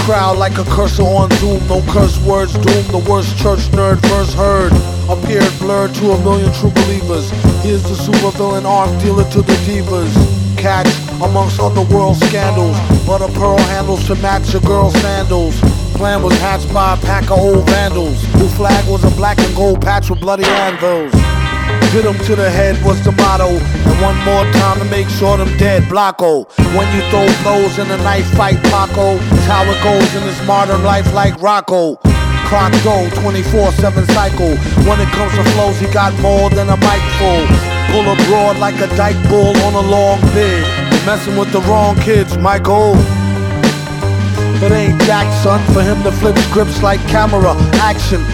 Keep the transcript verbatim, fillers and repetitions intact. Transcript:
crowd like a cursor on Zoom. No curse words doom, the worst church nerd first heard. Appeared blurred to a million true believers. Here's the supervillain arc dealer to the divas. Catch amongst underworld scandals, butter pearl handles to match your girl's sandals. Plan was hatched by a pack of old vandals, whose flag was a black and gold patch with bloody anvils. Hit 'em to the head was the motto, and one more time to make sure them dead, Blocko. When you throw blows in a knife fight, Paco, it's how it goes in this modern life like Rocco. Clock go, twenty-four seven cycle. When it comes to flows, he got more than a mic full. Pull abroad like a dyke bull on a long bid. You're messing with the wrong kids, Michael. It ain't Jack, son, for him to flip scripts like camera action.